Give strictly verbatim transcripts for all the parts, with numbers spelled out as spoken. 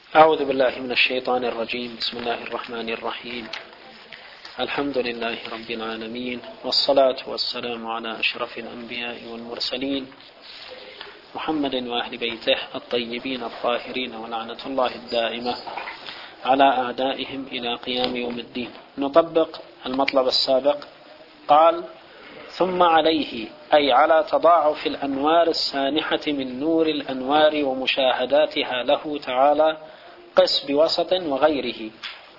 أعوذ بالله من الشيطان الرجيم. بسم الله الرحمن الرحيم. الحمد لله رب العالمين، والصلاة والسلام على أشرف الأنبياء والمرسلين محمد وأهل بيته الطيبين الطاهرين، ولعنة الله الدائمة على أعدائهم إلى قيام يوم الدين. نطبق المطلب السابق. قال: ثم عليه، أي على تضاعف الأنوار السانحة من نور الأنوار ومشاهداتها له تعالى، قس بوسط وغيره.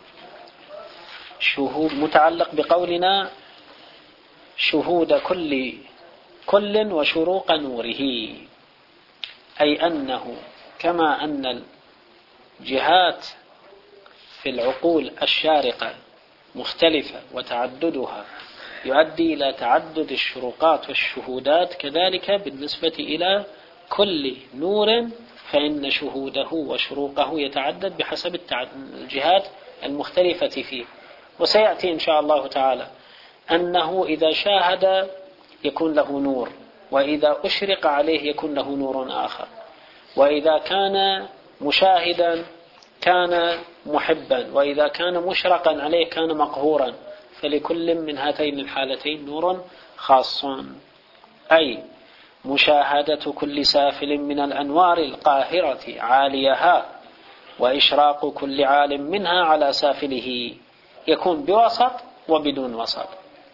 شهود متعلق بقولنا شهود كل كل وشروق نوره، أي أنه كما أن الجهات في العقول الشارقة مختلفة وتعددها يؤدي إلى تعدد الشروقات والشهودات، كذلك بالنسبة إلى كل نور فإن شهوده وشروقه يتعدد بحسب الجهات المختلفة فيه. وسيأتي إن شاء الله تعالى أنه إذا شاهد يكون له نور، وإذا أشرق عليه يكون له نور آخر، وإذا كان مشاهدا كان محبا، وإذا كان مشرقا عليه كان مقهورا، فلكل من هاتين الحالتين نور خاص. أي مشاهدة كل سافل من الأنوار القاهرة عاليها، وإشراق كل عالم منها على سافله، يكون بوسط وبدون وسط.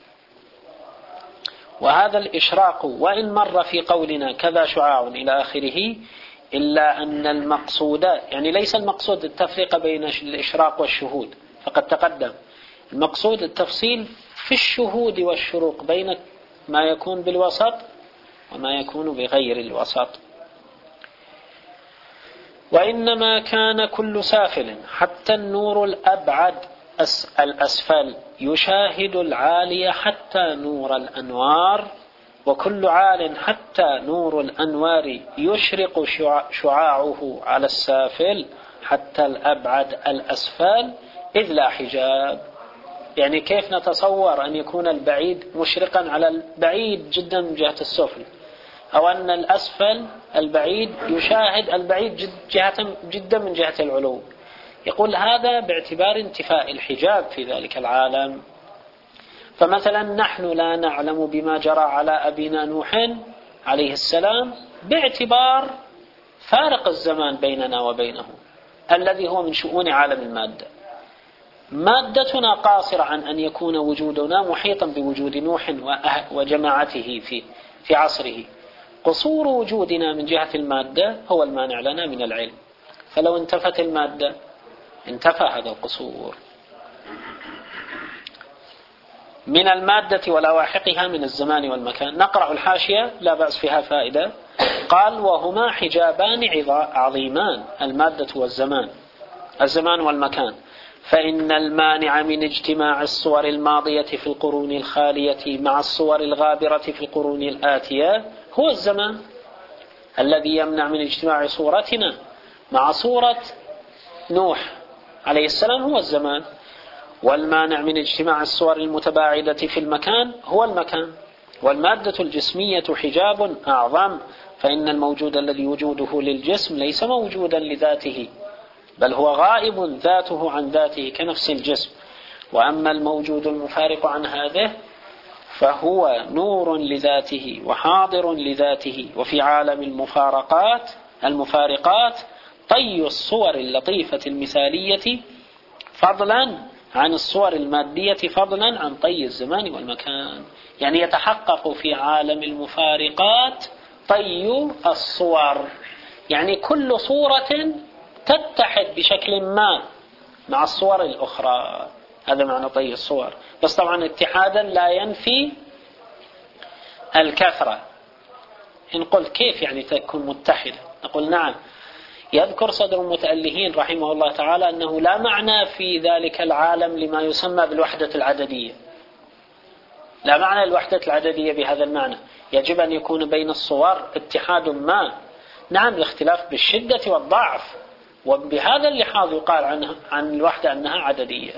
وهذا الإشراق وإن مر في قولنا كذا شعاع إلى آخره، إلا أن المقصود يعني ليس المقصود التفريق بين الإشراق والشهود، فقد تقدم. المقصود التفصيل في الشهود والشروق بين ما يكون بالوسط وما يكون بغير الوسط. وإنما كان كل سافل حتى النور الأبعد الأسفل يشاهد العالي حتى نور الأنوار، وكل عال حتى نور الأنوار يشرق شعاعه على السافل حتى الأبعد الأسفل، إذ لا حجاب. يعني كيف نتصور أن يكون البعيد مشرقا على البعيد جدا من جهة السفل، أو أن الأسفل البعيد يشاهد البعيد جد جهة جدا من جهة العلو؟ يقول هذا باعتبار انتفاء الحجاب في ذلك العالم. فمثلا نحن لا نعلم بما جرى على أبينا نوح عليه السلام باعتبار فارق الزمان بيننا وبينه الذي هو من شؤون عالم المادة. مادتنا قاصرة عن أن يكون وجودنا محيطا بوجود نوح وجماعته في في عصره. قصور وجودنا من جهة المادة هو المانع لنا من العلم، فلو انتفت المادة انتفى هذا القصور. من المادة ولواحقها من الزمان والمكان. نقرأ الحاشية لا بأس فيها فائدة. قال: وهما حجابان عظيمان، المادة والزمان، الزمان والمكان. فإن المانع من اجتماع الصور الماضية في القرون الخالية مع الصور الغابرة في القرون الآتية هو الزمان، الذي يمنع من اجتماع صورتنا مع صورة نوح عليه السلام هو الزمان. والمانع من اجتماع الصور المتباعدة في المكان هو المكان. والمادة الجسمية حجاب أعظم، فإن الموجود الذي وجوده للجسم ليس موجودا لذاته، بل هو غائب ذاته عن ذاته كنفس الجسم. وأما الموجود المفارق عن هذه فهو نور لذاته وحاضر لذاته. وفي عالم المفارقات المفارقات طي الصور اللطيفة المثالية فضلا عن الصور المادية، فضلا عن طي الزمان والمكان. يعني يتحقق في عالم المفارقات طي الصور، يعني كل صورة تتحد بشكل ما مع الصور الأخرى، هذا معنى طي الصور. بس طبعا اتحادا لا ينفي الكثرة. إن قلت كيف يعني تكون متحدة، نقول نعم. يذكر صدر المتألهين رحمه الله تعالى أنه لا معنى في ذلك العالم لما يسمى بالوحدة العددية، لا معنى الوحدة العددية بهذا المعنى. يجب أن يكون بين الصور اتحاد ما، نعم، الاختلاف بالشدة والضعف، وبهذا اللحاظ يقال عنها عن الوحدة أنها عددية.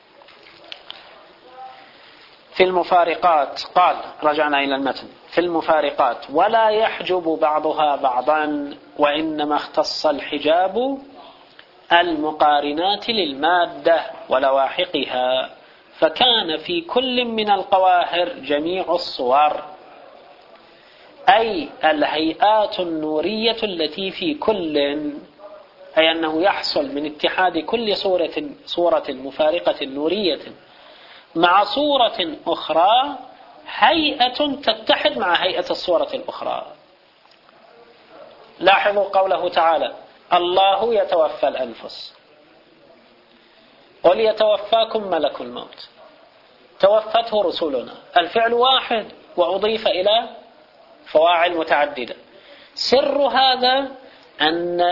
في المفارقات قال، رجعنا إلى المتن، في المفارقات ولا يحجب بعضها بعضا، وإنما اختص الحجاب المقارنات للمادة ولواحقها، فكان في كل من القواهر جميع الصور، أي الهيئات النورية التي في كل، أي أنه يحصل من اتحاد كل صورة صورة مفارقة نورية مع صورة أخرى هيئة تتحد مع هيئة الصورة الأخرى. لاحظوا قوله تعالى: الله يتوفى الأنفس، قل يتوفاكم ملك الموت، توفته رسلنا، الفعل واحد وأضيف إلى فواعل متعددة. سر هذا أن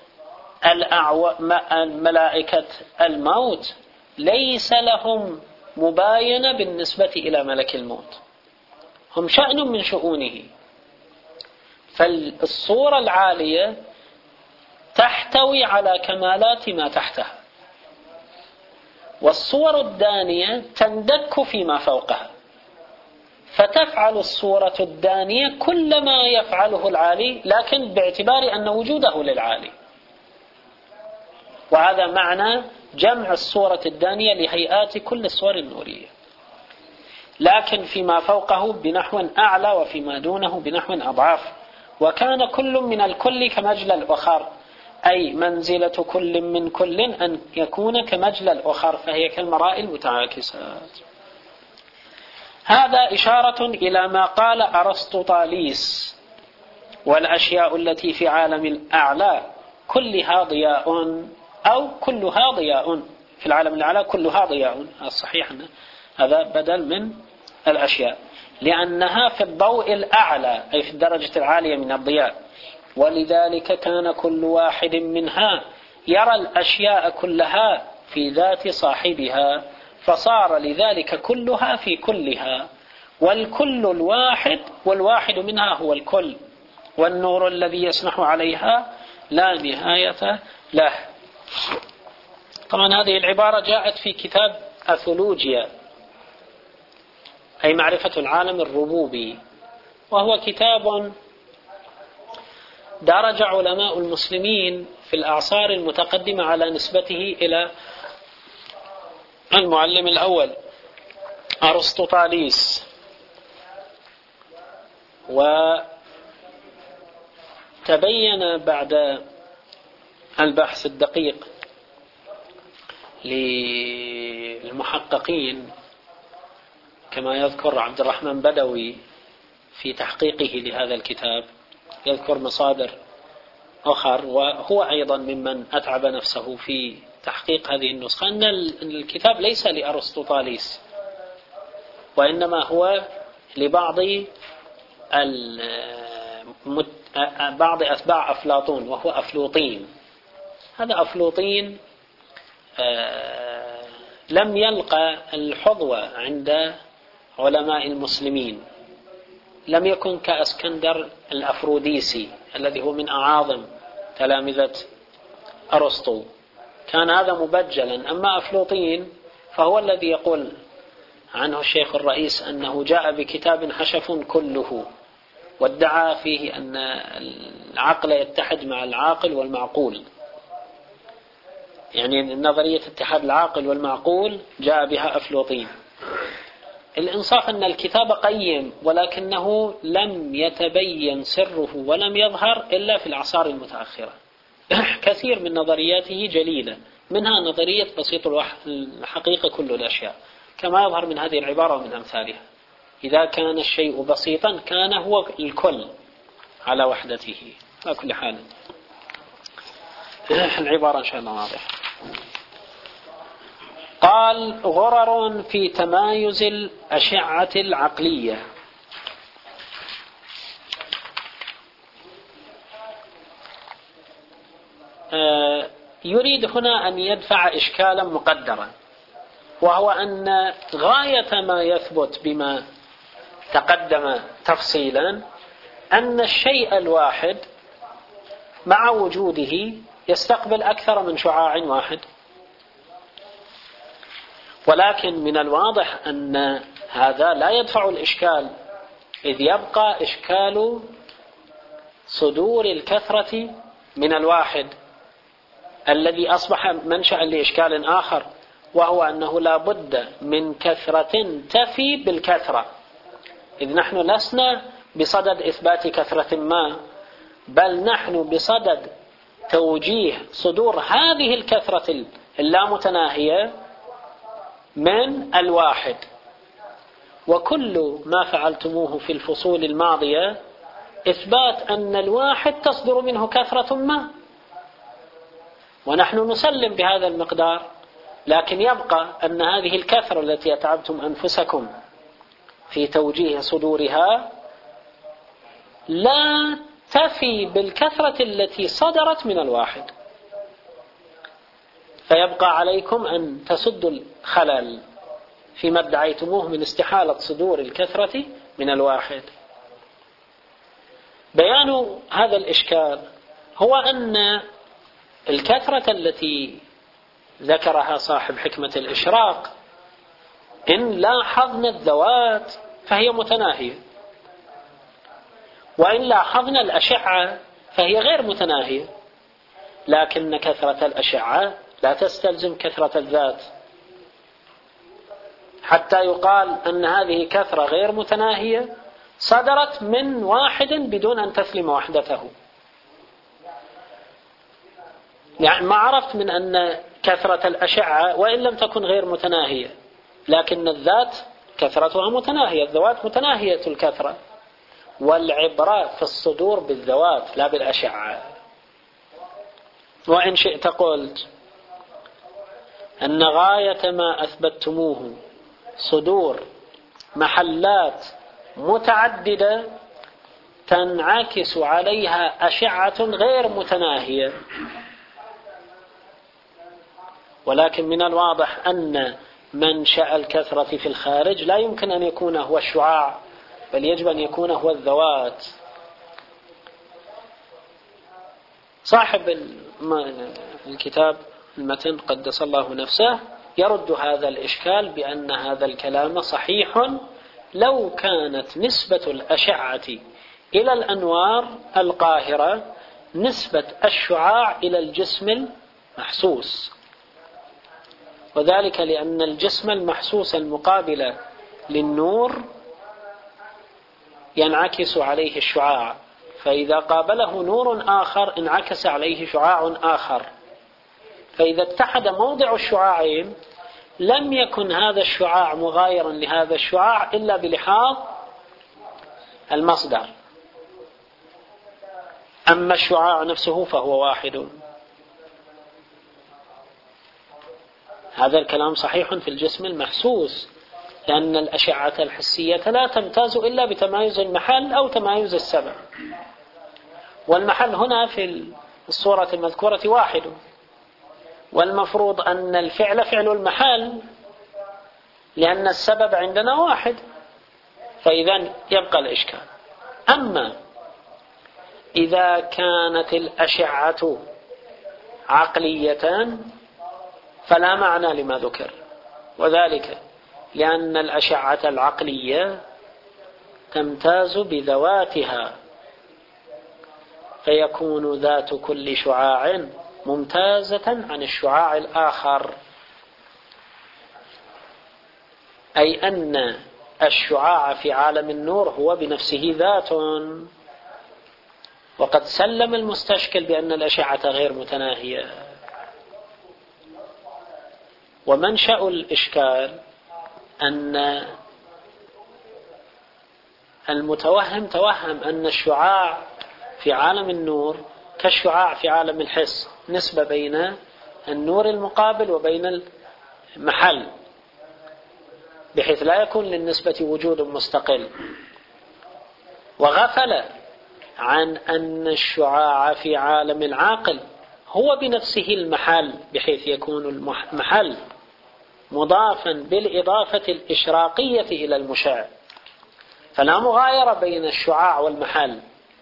الملائكة الموت ليس لهم مباينة بالنسبة إلى ملك الموت، هم شأن من شؤونه، فالصورة العالية تحتوي على كمالات ما تحتها، والصور الدانية تندك فيما فوقها، فتفعل الصورة الدانية كل ما يفعله العالي، لكن باعتبار أن وجوده للعالي. وهذا معنى جمع الصورة الدانية لهيئات كل الصور النورية، لكن فيما فوقه بنحو أعلى وفيما دونه بنحو أضعاف. وكان كل من الكل كمجلى الأخر، أي منزلة كل من كل أن يكون كمجلى الأخر، فهي كالمراء المتعاكسات. هذا إشارة إلى ما قال أرسطوطاليس: والأشياء التي في عالم الأعلى كلها ضياء، أو كلها ضياء، في العالم الأعلى كلها ضياء. الصحيح أن هذا بدل من الأشياء، لأنها في الضوء الأعلى، أي في الدرجة العالية من الضياء، ولذلك كان كل واحد منها يرى الأشياء كلها في ذات صاحبها، فصار لذلك كلها في كلها، والكل الواحد، والواحد منها هو الكل، والنور الذي يسمح عليها لا نهاية له. طبعا هذه العبارة جاءت في كتاب أثولوجيا، أي معرفة العالم الربوبي، وهو كتاب درج علماء المسلمين في الأعصار المتقدمة على نسبته إلى المعلم الأول أرسطوطاليس، وتبين بعد البحث الدقيق للمحققين كما يذكر عبد الرحمن بدوي في تحقيقه لهذا الكتاب، يذكر مصادر أخر، وهو أيضا ممن أتعب نفسه في تحقيق هذه النسخة، أن الكتاب ليس لأرسطوطاليس، وإنما هو لبعض بعض أتباع أفلاطون، وهو أفلوطين. هذا أفلوطين لم يلقى الحظوة عند علماء المسلمين، لم يكن كأسكندر الأفروديسي الذي هو من أعاظم تلامذة أرسطو، كان هذا مبجلا. أما أفلوطين فهو الذي يقول عنه الشيخ الرئيس أنه جاء بكتاب حشف كله، وادعى فيه أن العقل يتحد مع العاقل والمعقول، يعني نظرية اتحاد العاقل والمعقول جاء بها أفلوطين. الإنصاف أن الكتاب قيم، ولكنه لم يتبين سره ولم يظهر إلا في الأعصار المتأخرة. كثير من نظرياته جليلة، منها نظرية بسيط الحقيقة كل الأشياء، كما يظهر من هذه العبارة ومن أمثالها: إذا كان الشيء بسيطا كان هو الكل على وحدته. على كل حال العبارة إن شاء الله واضحة. قال: غرر في تمايز الأشعة العقلية. يريد هنا أن يدفع إشكالا مقدرا، وهو أن غاية ما يثبت بما تقدم تفصيلا أن الشيء الواحد مع وجوده يستقبل أكثر من شعاع واحد، ولكن من الواضح أن هذا لا يدفع الإشكال، إذ يبقى إشكال صدور الكثرة من الواحد، الذي أصبح منشأ لإشكال آخر، وهو أنه لا بد من كثرة تفي بالكثرة، إذ نحن لسنا بصدد إثبات كثرة ما، بل نحن بصدد توجيه صدور هذه الكثرة اللامتناهية من الواحد. وكل ما فعلتموه في الفصول الماضية إثبات أن الواحد تصدر منه كثرة ما، ونحن نسلم بهذا المقدار، لكن يبقى أن هذه الكثرة التي أتعبتم أنفسكم في توجيه صدورها لا تفي بالكثرة التي صدرت من الواحد، فيبقى عليكم أن تسدوا الخلل فيما ادعيتموه من استحالة صدور الكثرة من الواحد. بيان هذا الإشكال هو أن الكثرة التي ذكرها صاحب حكمة الإشراق إن لاحظنا الذوات فهي متناهية، وإن لاحظنا الأشعة فهي غير متناهية، لكن كثرة الأشعة لا تستلزم كثرة الذات، حتى يقال أن هذه كثرة غير متناهية صدرت من واحد بدون أن تسلم وحدته. يعني ما عرفت من أن كثرة الأشعة وإن لم تكن غير متناهية، لكن الذات كثرتها متناهية، الذوات متناهية الكثرة، والعبرة في الصدور بالذوات لا بالأشعة. وإن شئت قلت أن غاية ما أثبتموه صدور محلات متعددة تنعكس عليها أشعة غير متناهية، ولكن من الواضح أن منشأ الكثرة في الخارج لا يمكن أن يكون هو الشعاع، بل يجب أن يكون هو الذوات. صاحب الكتاب المتن قدس الله نفسه يرد هذا الإشكال بأن هذا الكلام صحيح لو كانت نسبة الأشعة إلى الأنوار القاهرة نسبة الشعاع إلى الجسم المحسوس، وذلك لأن الجسم المحسوس المقابل للنور ينعكس عليه الشعاع، فإذا قابله نور آخر انعكس عليه شعاع آخر، فإذا اتحد موضع الشعاعين لم يكن هذا الشعاع مغايرا لهذا الشعاع إلا بلحاظ المصدر، أما الشعاع نفسه فهو واحد. هذا الكلام صحيح في الجسم المحسوس، لأن الأشعة الحسية لا تمتاز إلا بتمايز المحل أو تمايز السبب، والمحل هنا في الصورة المذكورة واحد، والمفروض أن الفعل فعل المحل لأن السبب عندنا واحد، فإذا يبقى الإشكال. أما إذا كانت الأشعة عقلية فلا معنى لما ذكر، وذلك لأن الأشعة العقلية تمتاز بذواتها، فيكون ذات كل شعاع ممتازة عن الشعاع الآخر، أي أن الشعاع في عالم النور هو بنفسه ذات، وقد سلم المستشكل بأن الأشعة غير متناهية. ومنشأ الإشكال أن المتوهم توهم أن الشعاع في عالم النور كالشعاع في عالم الحس، نسبة بين النور المقابل وبين المحل، بحيث لا يكون للنسبة وجود مستقل، وغفل عن أن الشعاع في عالم العاقل هو بنفسه المحل، بحيث يكون المحل مضافا بالإضافة الإشراقية إلى المشع، فلا مغايرة بين الشعاع والمحل.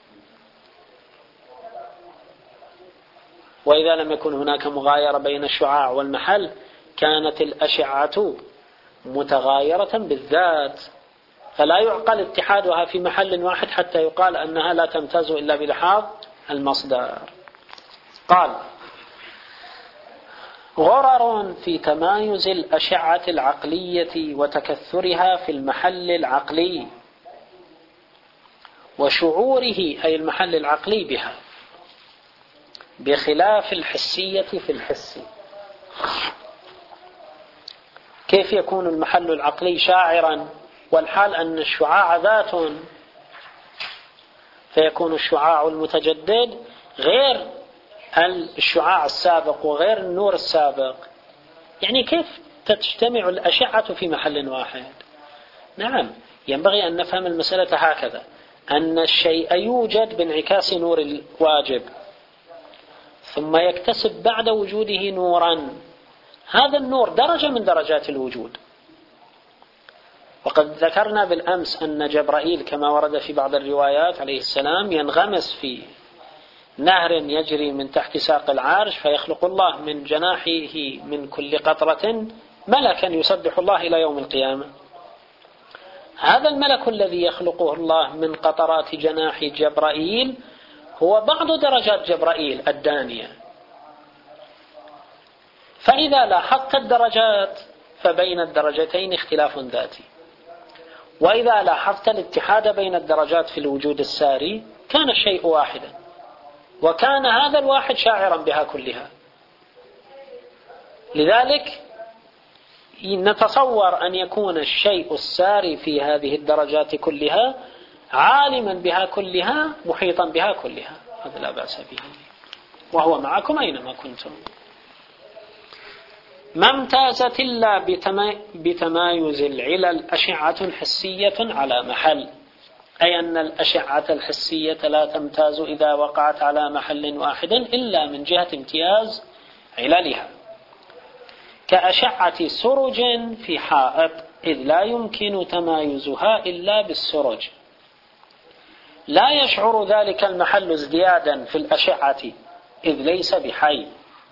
وإذا لم يكن هناك مغايرة بين الشعاع والمحل كانت الأشعة متغايرة بالذات، فلا يعقل اتحادها في محل واحد حتى يقال أنها لا تمتاز إلا بلحاظ المصدر. قال غرر في تمايز الأشعة العقلية وتكثرها في المحل العقلي وشعوره أي المحل العقلي بها، بخلاف الحسية في الحس. كيف يكون المحل العقلي شاعرا والحال أن الشعاع ذات، فيكون الشعاع المتجدد غير الشعاع السابق وغير النور السابق؟ يعني كيف تجتمع الأشعة في محل واحد؟ نعم، ينبغي أن نفهم المسألة هكذا، أن الشيء يوجد بانعكاس نور الواجب، ثم يكتسب بعد وجوده نورا، هذا النور درجة من درجات الوجود. وقد ذكرنا بالأمس أن جبرائيل كما ورد في بعض الروايات عليه السلام ينغمس في نهر يجري من تحت ساق العرش، فيخلق الله من جناحه من كل قطرة ملكا يسبح الله إلى يوم القيامة. هذا الملك الذي يخلقه الله من قطرات جناح جبرائيل هو بعض درجات جبرائيل الدانية. فإذا لاحظت الدرجات فبين الدرجتين اختلاف ذاتي، وإذا لاحظت الاتحاد بين الدرجات في الوجود الساري كان الشيء واحدا، وكان هذا الواحد شاعرا بها كلها. لذلك نتصور أن يكون الشيء الساري في هذه الدرجات كلها عالما بها كلها محيطا بها كلها، هذا لا بأس به، وهو معكم أينما كنتم. ما امتازت إلا بتمايز العلل أشعة حسية على محل، أي أن الأشعة الحسية لا تمتاز إذا وقعت على محل واحد إلا من جهة امتياز عللها، كأشعة سرج في حائط، إذ لا يمكن تمايزها إلا بالسرج. لا يشعر ذلك المحل ازديادا في الأشعة إذ ليس بحي،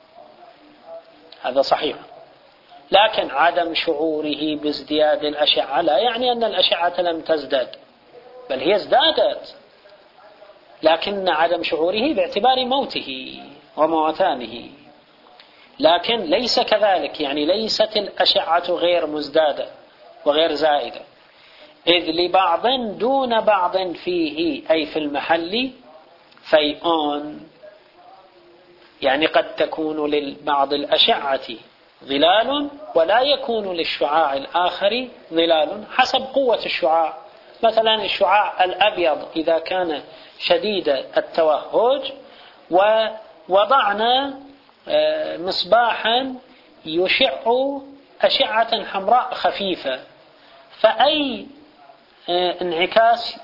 هذا صحيح، لكن عدم شعوره بازدياد الأشعة لا يعني أن الأشعة لم تزداد، بل هي ازدادت، لكن عدم شعوره باعتبار موته وموتانه، لكن ليس كذلك، يعني ليست الأشعة غير مزدادة وغير زائدة، إذ لبعض دون بعض فيه أي في المحل فيئون، يعني قد تكون لبعض الأشعة ظلال ولا يكون للشعاع الآخر ظلال حسب قوة الشعاع. مثلا الشعاع الأبيض إذا كان شديد التوهج ووضعنا مصباحا يشع أشعة حمراء خفيفة، فأي انعكاس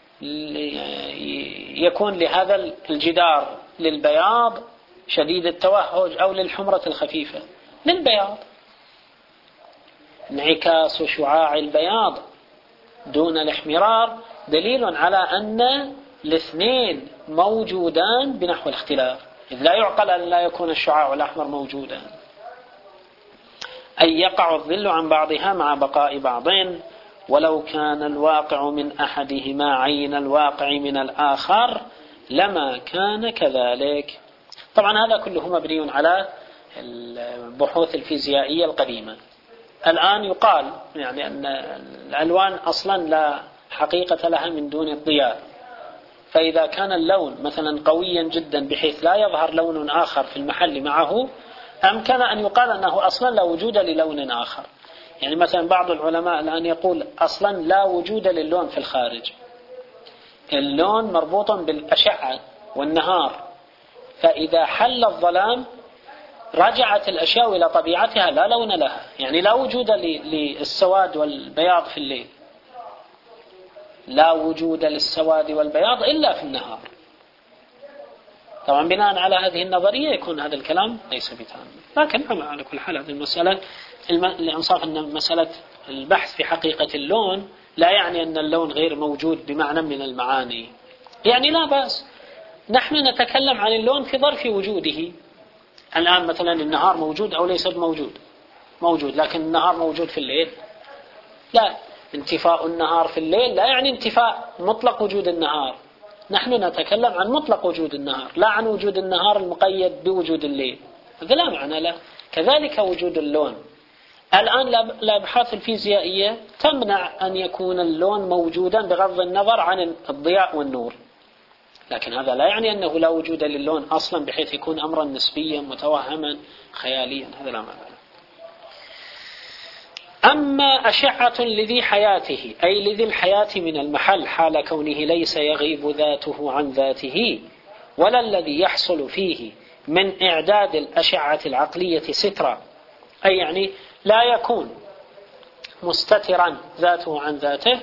يكون لهذا الجدار، للبياض شديد التوهج أو للحمرة الخفيفة؟ للبياض. انعكاس شعاع البياض دون الاحمرار دليل على أن الاثنين موجودان بنحو الاختلاف، إذ لا يعقل أن لا يكون الشعاع الأحمر موجودا، أي يقع الظل عن بعضها مع بقاء بعضين، ولو كان الواقع من أحدهما عين الواقع من الآخر لما كان كذلك. طبعا هذا كله مبني على البحوث الفيزيائية القديمة. الآن يقال يعني أن الألوان أصلا لا حقيقة لها من دون الضياء، فإذا كان اللون مثلا قويا جدا بحيث لا يظهر لون آخر في المحل معه، أمكن أن يقال أنه أصلا لا وجود للون آخر. يعني مثلا بعض العلماء الآن يقول أصلا لا وجود للون في الخارج، اللون مربوط بالأشعة والنهار، فإذا حل الظلام رجعت الأشياء إلى طبيعتها لا لون لها، يعني لا وجود للسواد والبياض في الليل، لا وجود للسواد والبياض إلا في النهار. طبعا بناء على هذه النظرية يكون هذا الكلام ليس بتام، لكن على كل حال هذه المسألة الإنصاف أن مسألة البحث في حقيقة اللون لا يعني أن اللون غير موجود بمعنى من المعاني، يعني لا بأس، نحن نتكلم عن اللون في ظرف وجوده. الآن مثلا النهار موجود أو ليس موجود؟ موجود، لكن النهار موجود في الليل؟ لا، انتفاء النهار في الليل لا يعني انتفاء مطلق وجود النهار، نحن نتكلم عن مطلق وجود النهار لا عن وجود النهار المقيد بوجود الليل، هذا لا معنى له. كذلك وجود اللون. الآن الأبحاث الفيزيائية تمنع أن يكون اللون موجودا بغض النظر عن الضياء والنور، لكن هذا لا يعني أنه لا وجود للون أصلا بحيث يكون أمرا نسبيا متوهما خياليا، هذا لا معنى له. أما أشعة لذي حياته أي لذي الحياة من المحل حال كونه ليس يغيب ذاته عن ذاته، ولا الذي يحصل فيه من إعداد الأشعة العقلية سترا، أي يعني لا يكون مستترا ذاته عن ذاته.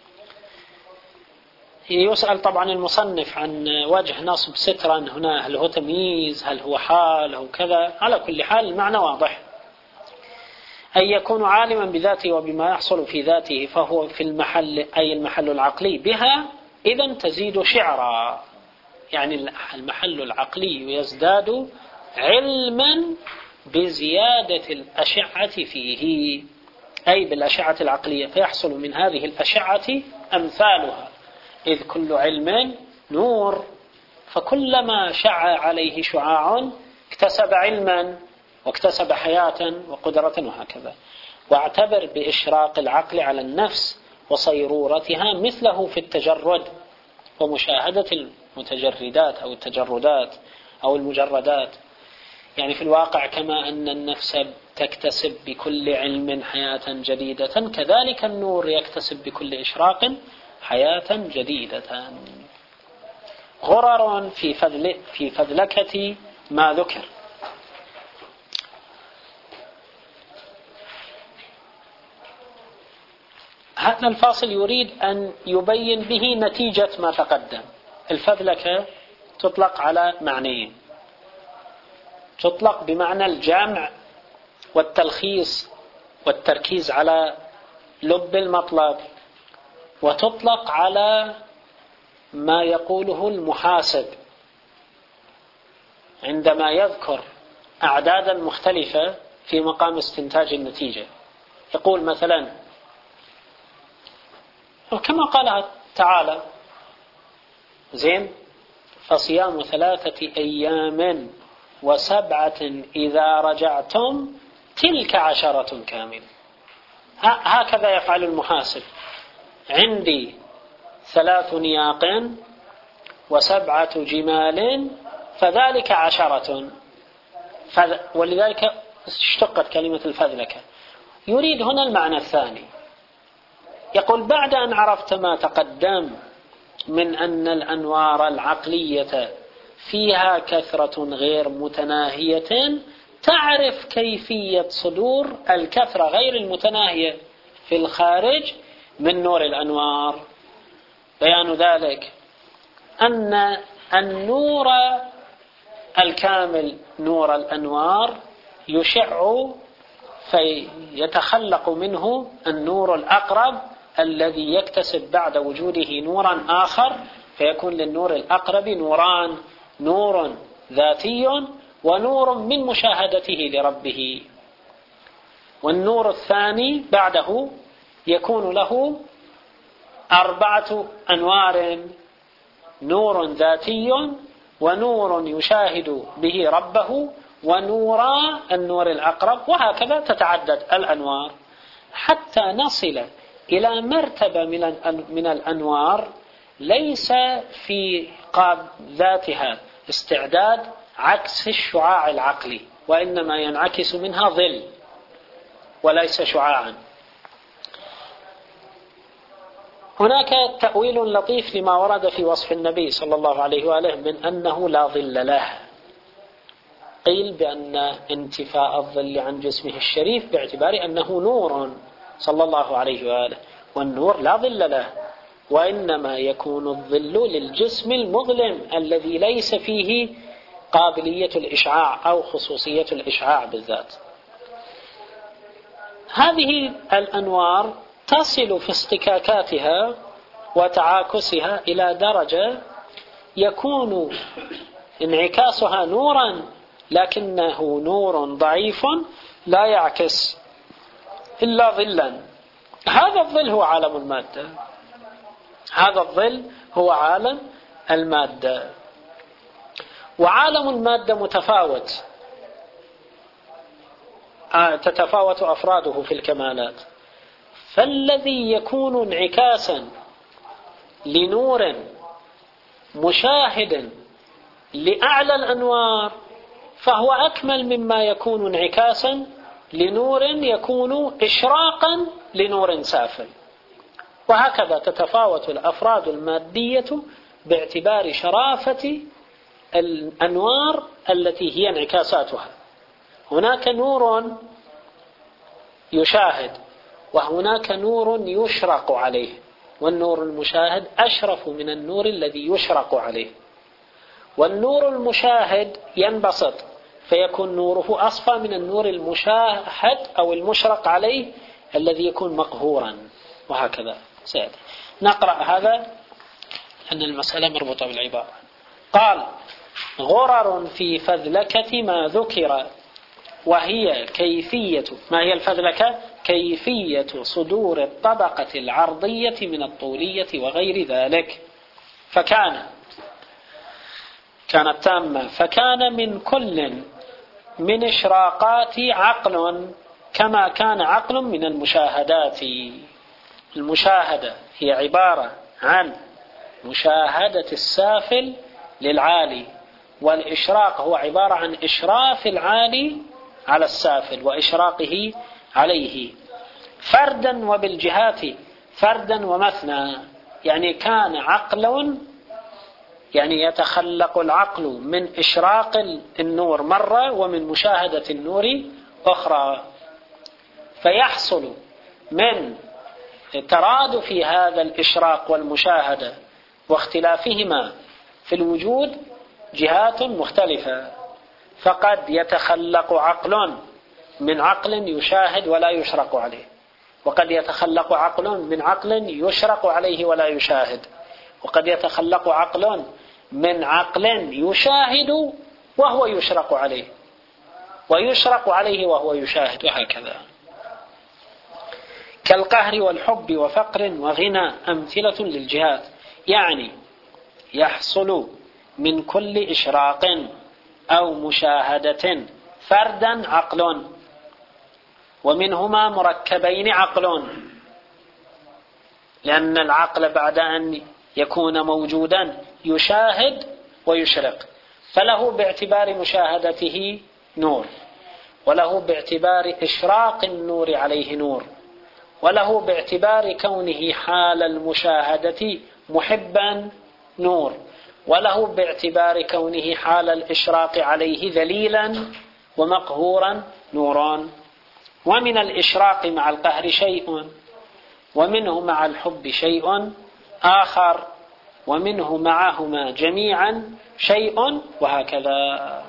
يسأل طبعا المصنف عن وجه نصب سترا هنا، هل هو تمييز، هل هو حال أو كذا؟ على كل حال المعنى واضح، أي يكون عالما بذاته وبما يحصل في ذاته، فهو في المحل أي المحل العقلي بها إذا تزيد شعرا، يعني المحل العقلي يزداد علما بزيادة الأشعة فيه، أي بالأشعة العقلية، فيحصل من هذه الأشعة أمثالها، إذ كل علم نور، فكلما شع عليه شعاع اكتسب علما واكتسب حياة وقدرة وهكذا. واعتبر بإشراق العقل على النفس وصيرورتها مثله في التجرد ومشاهدة المتجردات أو التجردات أو المجردات، يعني في الواقع كما أن النفس تكتسب بكل علم حياة جديدة، كذلك النور يكتسب بكل إشراق حياة جديدة. غرر في فذل في فذلكة ما ذكر. هذا الفاصل يريد أن يبين به نتيجة ما تقدم. الفذلكة تطلق على معنيين، تطلق بمعنى الجمع والتلخيص والتركيز على لب المطلب، وتطلق على ما يقوله المحاسب عندما يذكر أعدادا مختلفة في مقام استنتاج النتيجة. يقول مثلا كما قال تعالى زين فصيام ثلاثة أيام وسبعة إذا رجعتم تلك عشرة كاملة. هكذا يفعل المحاسب، عندي ثلاث نياق وسبعة جمال فذلك عشرة، ولذلك اشتقت كلمة الفذلكة. يريد هنا المعنى الثاني، يقول بعد أن عرفت ما تقدم من أن الأنوار العقلية فيها كثرة غير متناهية، تعرف كيفية صدور الكثرة غير المتناهية في الخارج من نور الأنوار. بيان ذلك أن النور الكامل نور الأنوار يشع فيتخلق منه النور الأقرب الذي يكتسب بعد وجوده نورا آخر، فيكون للنور الأقرب نوران، نور ذاتي ونور من مشاهدته لربه، والنور الثاني بعده يكون له أربعة أنوار، نور ذاتي ونور يشاهد به ربه ونورا النور الأقرب، وهكذا تتعدد الأنوار حتى نصل إلى مرتبة من الأنوار ليس في قاب ذاتها استعداد عكس الشعاع العقلي، وإنما ينعكس منها ظل وليس شعاعا. هناك تأويل لطيف لما ورد في وصف النبي صلى الله عليه وآله من أنه لا ظل له. قيل بأن انتفاء الظل عن جسمه الشريف باعتبار أنه نور صلى الله عليه وآله، والنور لا ظل له، وإنما يكون الظل للجسم المظلم الذي ليس فيه قابلية الإشعاع أو خصوصية الإشعاع بالذات. هذه الأنوار تصل في اصطكاكاتها وتعاكسها إلى درجة يكون انعكاسها نورا، لكنه نور ضعيف لا يعكس إلا ظلا. هذا الظل هو عالم المادة، هذا الظل هو عالم المادة. وعالم المادة متفاوت، تتفاوت أفراده في الكمالات. فالذي يكون انعكاسا لنور مشاهد لأعلى الأنوار فهو أكمل مما يكون انعكاسا لنور يكون إشراقا لنور سافل. وهكذا تتفاوت الأفراد المادية باعتبار شرافة الأنوار التي هي انعكاساتها. هناك نور يشاهد وهناك نور يشرق عليه، والنور المشاهد أشرف من النور الذي يشرق عليه. والنور المشاهد ينبسط فيكون نوره أصفى من النور المشاهد أو المشرق عليه الذي يكون مقهورا، وهكذا سيأتي. نقرأ هذا أن المسألة مربوطة بالعبارة. قال: غرر في فذلكة ما ذكر، وهي كيفية، ما هي الفذلكة؟ كيفية صدور الطبقة العرضية من الطولية وغير ذلك. فكان كانت تامة. فكان من كل من إشراقات عقل كما كان عقل من المشاهدات. المشاهدة هي عبارة عن مشاهدة السافل للعالي، والإشراق هو عبارة عن إشراف العالي على السافل وإشراقه عليه فردا وبالجهات، فردا ومثنى. يعني كان عقل، يعني يتخلق العقل من إشراق النور مرة ومن مشاهدة النور أخرى، فيحصل من ترادف هذا الإشراق والمشاهدة واختلافهما في الوجود جهات مختلفة. فقد يتخلق عقل من عقل يشاهد ولا يشرق عليه، وقد يتخلق عقل من عقل يشرق عليه ولا يشاهد، وقد يتخلق عقل من عقل يشاهد وهو يشرق عليه، ويشرق عليه وهو يشاهد، وهكذا. كالقهر والحب وفقر وغنى أمثلة للجهات. يعني يحصل من كل إشراق أو مشاهدة فردا عقل، ومنهما مركبين عقل، لأن العقل بعد أن يكون موجودا يشاهد ويشرق، فله باعتبار مشاهدته نور، وله باعتبار إشراق النور عليه نور، وله باعتبار كونه حال المشاهدة محبا نور، وله باعتبار كونه حال الإشراق عليه ذليلا ومقهورا نوران. ومن الإشراق مع القهر شيء، ومنه مع الحب شيء آخر، ومنه معهما جميعا شيء، وهكذا.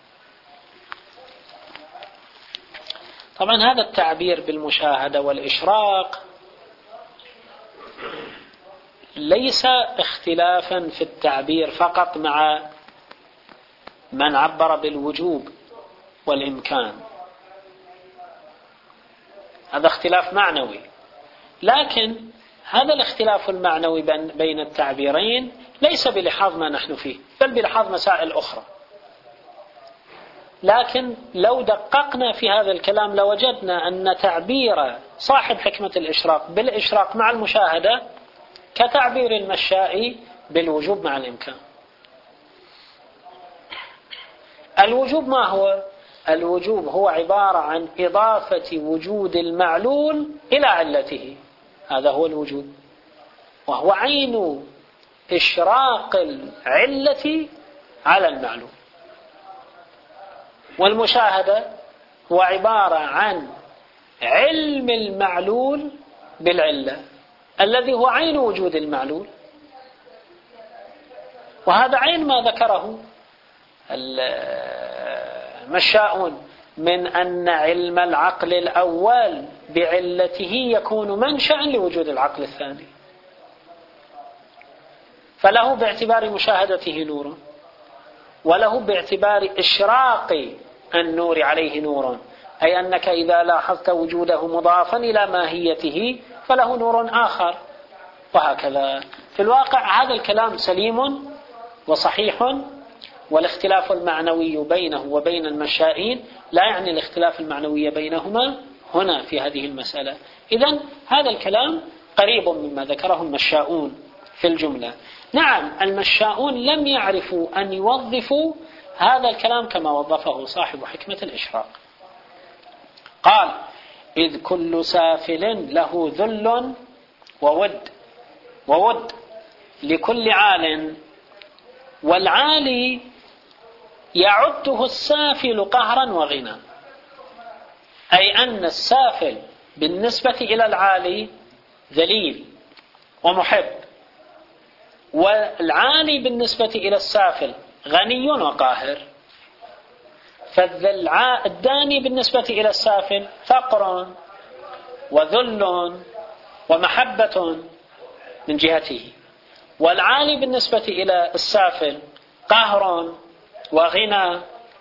طبعا هذا التعبير بالمشاهدة والإشراق ليس اختلافا في التعبير فقط مع من عبر بالوجوب والإمكان، هذا اختلاف معنوي، لكن هذا الاختلاف المعنوي بين التعبيرين ليس بلحاظ ما نحن فيه، بل بلحاظ مسائل أخرى. لكن لو دققنا في هذا الكلام لوجدنا أن تعبير صاحب حكمة الإشراق بالإشراق مع المشاهدة كتعبير المشاء بالوجوب مع الإمكان. الوجوب ما هو؟ الوجوب هو عبارة عن إضافة وجود المعلول إلى علته، هذا هو الوجوب، وهو عين إشراق العلة على المعلول. والمشاهدة هو عبارة عن علم المعلول بالعلة الذي هو عين وجود المعلول، وهذا عين ما ذكره المشاؤون من أن علم العقل الأول بعلته يكون منشأ لوجود العقل الثاني، فله باعتبار مشاهدته نور، وله باعتبار إشراق النور عليه نور، أي أنك إذا لاحظت وجوده مضافا إلى ماهيته فله نور آخر، وهكذا. في الواقع هذا الكلام سليم وصحيح والاختلاف المعنوي بينه وبين المشائين لا يعني الاختلاف المعنوي بينهما هنا في هذه المسألة. إذن هذا الكلام قريب مما ذكره المشاؤون في الجملة. نعم، المشاؤون لم يعرفوا أن يوظفوا هذا الكلام كما وظفه صاحب حكمة الإشراق. قال: إذ كل سافل له ذل وود وود لكل عال، والعالي يعده السافل قهرا وغنى. أي أن السافل بالنسبة إلى العالي ذليل ومحب، والعالي بالنسبة إلى السافل غني وقاهر. فالداني بالنسبة إلى السافل فقر وذل ومحبة من جهته، والعالي بالنسبة إلى السافل قهر وغنى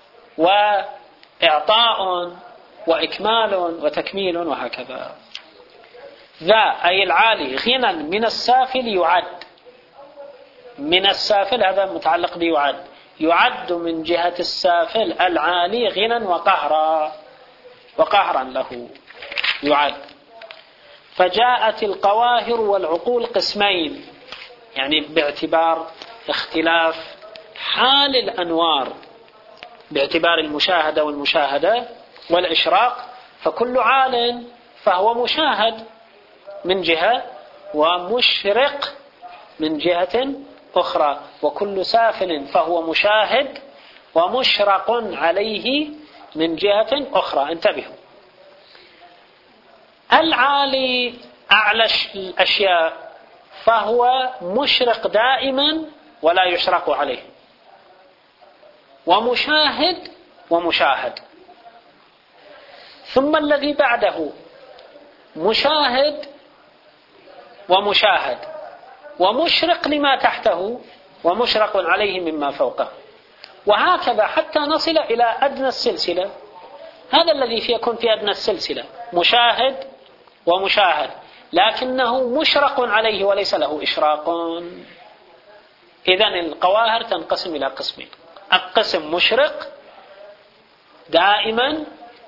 وإعطاء وإكمال وتكميل وهكذا. ذا أي العالي غنى من السافل يعد، من السافل هذا متعلق بيعد، يعد من جهة السافل العالي غنى وقهرا، وقهرا له يعد. فجاءت القواهر والعقول قسمين، يعني باعتبار اختلاف حال الأنوار، باعتبار المشاهدة والمشاهدة والإشراق، فكل عال فهو مشاهد من جهة ومشرق من جهة أخرى، وكل سافل فهو مشاهد ومشرق عليه من جهة أخرى. انتبهوا، العالي أعلى الأشياء فهو مشرق دائما ولا يشرق عليه، ومشاهد ومشاهد. ثم الذي بعده مشاهد ومشاهد ومشرق لما تحته ومشرق عليه مما فوقه، وهكذا حتى نصل إلى أدنى السلسلة. هذا الذي يكون في أدنى السلسلة مشاهد ومشاهد، لكنه مشرق عليه وليس له إشراق. إذن القواهر تنقسم إلى قسمين: القسم مشرق دائما،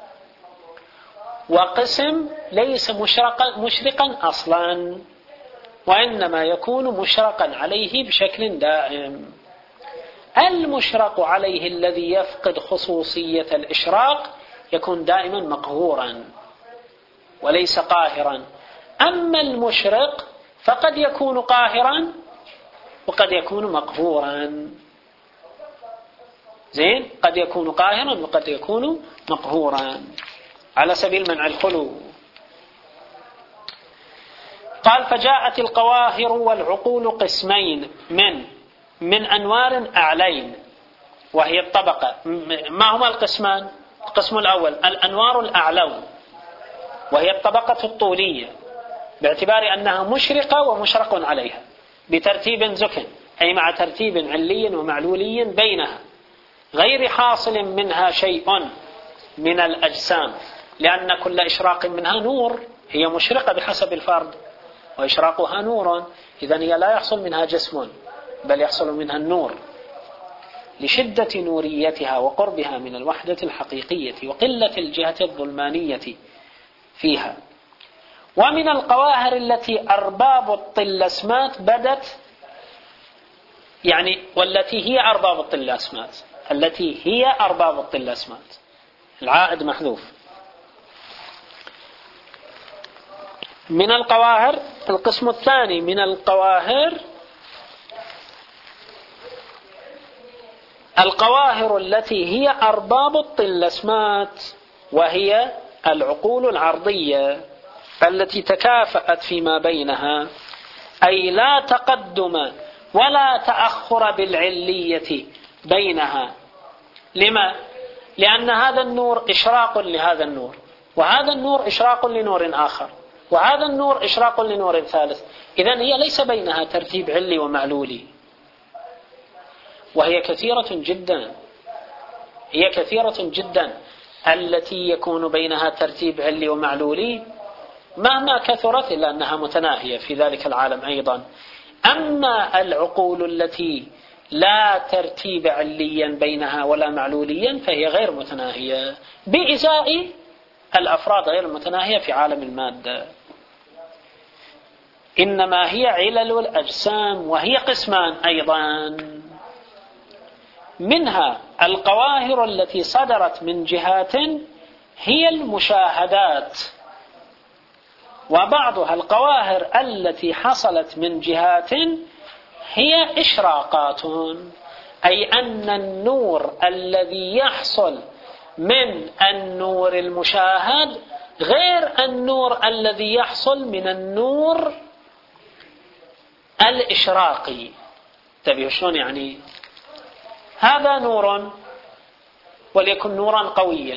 وقسم ليس مشرقا مشرقا أصلا، وإنما يكون مشرقا عليه بشكل دائم. المشرق عليه الذي يفقد خصوصية الإشراق يكون دائما مقهورا وليس قاهرا. أما المشرق فقد يكون قاهرا وقد يكون مقهورا. زين، قد يكون قاهرا وقد يكون مقهورا على سبيل منع الخلو. قال: فجاءت القواهر والعقول قسمين من من أنوار أعلين، وهي الطبقة. ما هما القسمان؟ القسم الأول الأنوار الأعلون، وهي الطبقة الطولية باعتبار أنها مشرقة ومشرق عليها بترتيب زكن، أي مع ترتيب علي ومعلولي بينها، غير حاصل منها شيء من الأجسام، لأن كل إشراق منها نور، هي مشرقة بحسب الفرد وإشراقها نور، إذن هي لا يحصل منها جسم بل يحصل منها النور لشدة نوريتها وقربها من الوحدة الحقيقية وقلة الجهة الظلمانية فيها. ومن القواهر التي أرباب الطلسمات بدت، يعني والتي هي أرباب الطلسمات، التي هي أرباب الطلسمات، العائد محذوف. من القواهر القسم الثاني من القواهر القواهر التي هي أرباب الطلسمات، وهي العقول العرضية التي تكافأت فيما بينها، أي لا تقدم ولا تأخر بالعلية بينها. لما؟ لأن هذا النور إشراق لهذا النور، وهذا النور إشراق لنور آخر، وهذا النور إشراق لنور ثالث. إذن هي ليس بينها ترتيب علي ومعلولي، وهي كثيرة جدا، هي كثيرة جدا التي يكون بينها ترتيب علي ومعلولي مهما كثرت إلا أنها متناهية في ذلك العالم أيضا. أما العقول التي لا ترتيب عليا بينها ولا معلوليا فهي غير متناهية بإزاء الأفراد غير المتناهية في عالم المادة. إنما هي علل الأجسام، وهي قسمان أيضا، منها القواهر التي صدرت من جهات هي المشاهدات، وبعضها القواهر التي حصلت من جهات هي إشراقات، أي أن النور الذي يحصل من النور المشاهد غير النور الذي يحصل من النور الإشراقي. تبيه شلون يعني؟ هذا نور وليكن نورا قويا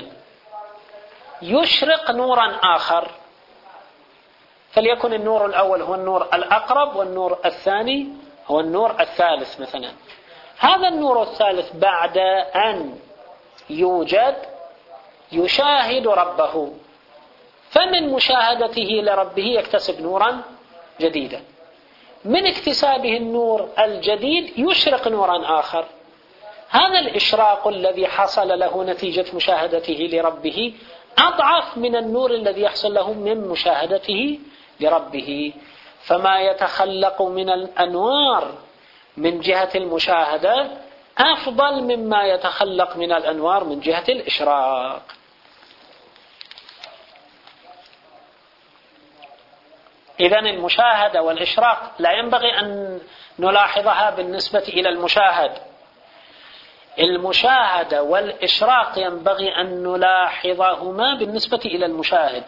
يشرق نورا آخر، فليكن النور الأول هو النور الأقرب والنور الثاني هو النور الثالث مثلا. هذا النور الثالث بعد أن يوجد يشاهد ربه، فمن مشاهدته لربه يكتسب نورا جديدا، من اكتسابه النور الجديد يشرق نورا آخر. هذا الإشراق الذي حصل له نتيجة مشاهدته لربه أضعف من النور الذي يحصل له من مشاهدته لربه، فما يتخلق من الأنوار من جهة المشاهدة أفضل مما يتخلق من الأنوار من جهة الإشراق. إذن المشاهدة والإشراق لا ينبغي أن نلاحظها بالنسبة إلى المشاهد. المشاهدة والإشراق ينبغي أن نلاحظهما بالنسبة إلى المشاهد.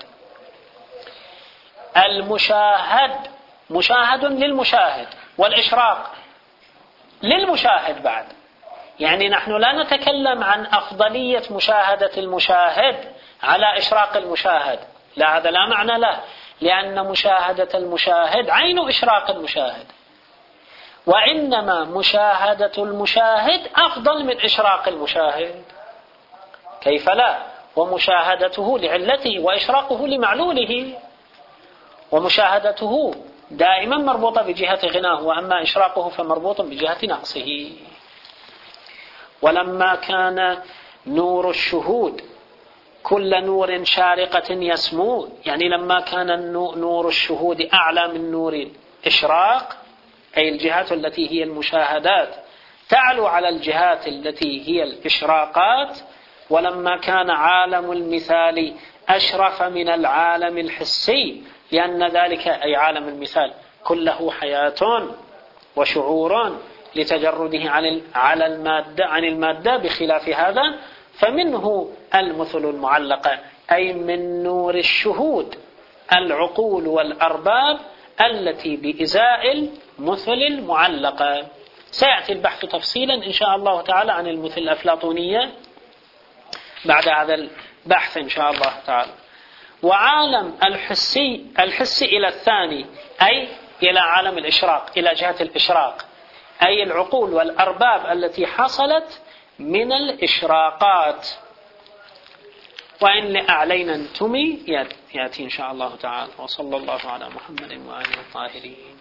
المشاهد مشاهد للمشاهد، والإشراق للمشاهد بعد. يعني نحن لا نتكلم عن أفضلية مشاهدة المشاهد على إشراق المشاهد، لا، هذا لا معنى له، لأن مشاهدة المشاهد عين إشراق المشاهد، وإنما مشاهدة المشاهد أفضل من إشراق المشاهد. كيف لا؟ ومشاهدته لعلته وإشراقه لمعلوله، ومشاهدته دائما مربوطة بجهة غناه، وأما إشراقه فمربوط بجهة نقصه. ولما كان نور الشهود كل نور شارقة يسمو، يعني لما كان نور الشهود أعلى من نور الإشراق، أي الجهات التي هي المشاهدات تعلو على الجهات التي هي الإشراقات، ولما كان عالم المثال أشرف من العالم الحسي، لأن ذلك أي عالم المثال كله حياة وشعور لتجرده عن على المادة عن المادة، بخلاف هذا فمنه المثل المعلقة، أي من نور الشهود العقول والأرباب التي بإزاء المثل المعلقة. سيأتي البحث تفصيلا إن شاء الله تعالى عن المثل الأفلاطونية بعد هذا البحث إن شاء الله تعالى. وعالم الحسي الحسي إلى الثاني، أي إلى عالم الإشراق، إلى جهة الإشراق، أي العقول والأرباب التي حصلت من الإشراقات. وإن لأعلينا انتمي يأتي إن شاء الله تعالى. وصلى الله على محمد وآله الطاهرين.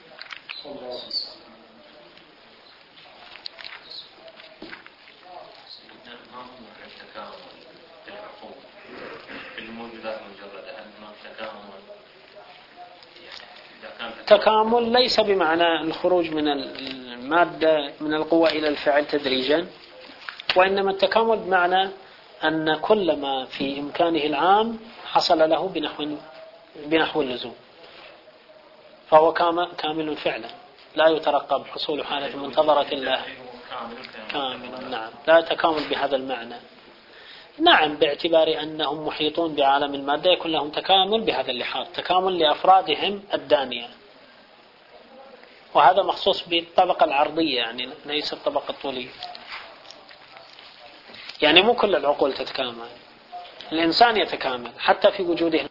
تكامل ليس بمعنى الخروج من المادة من القوة إلى الفعل تدريجا، وإنما التكامل بمعنى أن كل ما في إمكانه العام حصل له بنحو بنحو اللزوم، فهو كامل فعلا، لا يترقب حصول حالة منتظرة له كامل. نعم، لا تكامل بهذا المعنى. نعم، باعتبار أنهم محيطون بعالم المادة يكون لهم تكامل بهذا اللحاظ، تكامل لأفرادهم الدانية، وهذا مخصوص بالطبقة العرضية، يعني ليس الطبقة الطولية. يعني مو كل العقول تتكامل، الإنسان يتكامل حتى في وجوده